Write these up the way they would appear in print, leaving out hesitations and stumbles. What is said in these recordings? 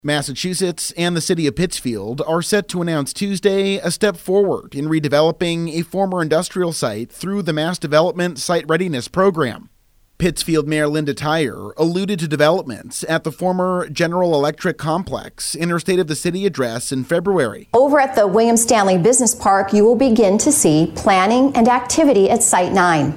Massachusetts and the city of Pittsfield are set to announce Tuesday a step forward in redeveloping a former industrial site through the Mass Development Site Readiness Program. Pittsfield Mayor Linda Tyer alluded to developments at the former General Electric complex in her State of the City address in February. Over at the William Stanley Business Park, you will begin to see planning and activity at Site 9.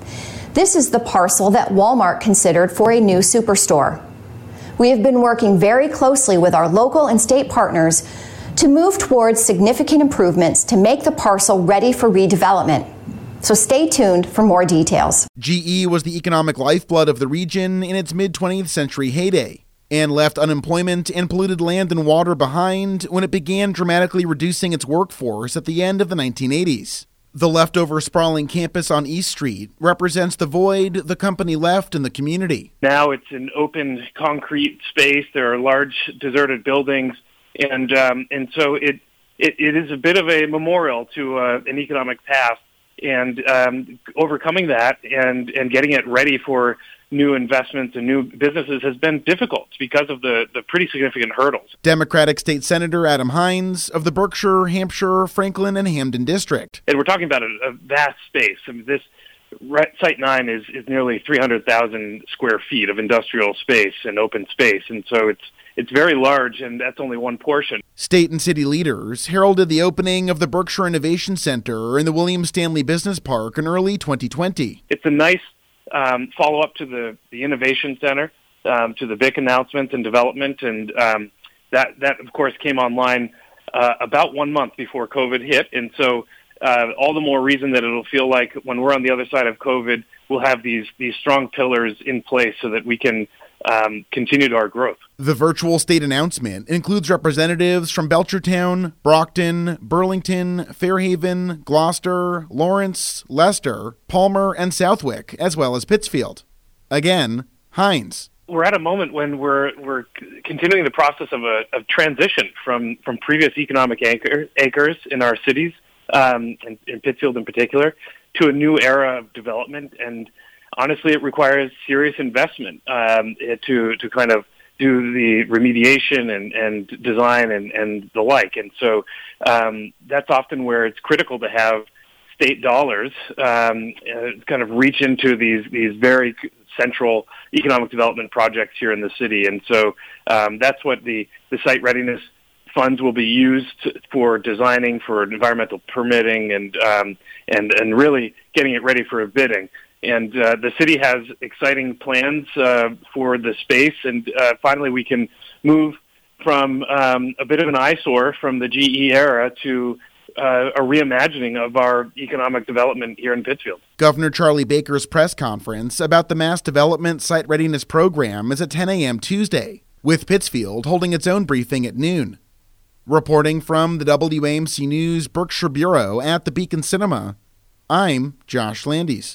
This is the parcel that Walmart considered for a new superstore. We have been working very closely with our local and state partners to move towards significant improvements to make the parcel ready for redevelopment. So stay tuned for more details. GE was the economic lifeblood of the region in its mid-20th century heyday and left unemployment and polluted land and water behind when it began dramatically reducing its workforce at the end of the 1980s. The leftover sprawling campus on East Street represents the void the company left in the community. Now it's an open concrete space. There are large deserted buildings, and so it is a bit of a memorial to an economic past. And overcoming that and getting it ready for new investments and new businesses has been difficult because of the pretty significant hurdles. Democratic State Senator Adam Hinds of the Berkshire, Hampshire, Franklin, and Hampden District. And we're talking about a vast space. I mean, this Site 9 is nearly 300,000 square feet of industrial space and open space, and so it's very large, and that's only one portion. State and city leaders heralded the opening of the Berkshire Innovation Center in the William Stanley Business Park in early 2020. It's a nice follow-up to the Innovation Center, to the BIC announcement and development, and that of course, came online about 1 month before COVID hit, and so all the more reason that it'll feel like when we're on the other side of COVID, we'll have these strong pillars in place so that we can continue our growth. The virtual state announcement includes representatives from Belchertown, Brockton, Burlington, Fairhaven, Gloucester, Lawrence, Leicester, Palmer, and Southwick, as well as Pittsfield. Again, Hinds. We're at a moment when we're continuing the process of a transition from previous economic anchors in our cities, in Pittsfield in particular, to a new era of development. And honestly, it requires serious investment to kind of do the remediation and design and the like. And so that's often where it's critical to have state dollars kind of reach into these very central economic development projects here in the city. And so that's what the site readiness funds will be used for designing, for environmental permitting, and really getting it ready for bidding. And the city has exciting plans for the space, and finally we can move from a bit of an eyesore from the GE era to a reimagining of our economic development here in Pittsfield. Governor Charlie Baker's press conference about the Mass Development Site Readiness Program is at 10 a.m. Tuesday, with Pittsfield holding its own briefing at noon. Reporting from the WAMC News Berkshire Bureau at the Beacon Cinema, I'm Josh Landis.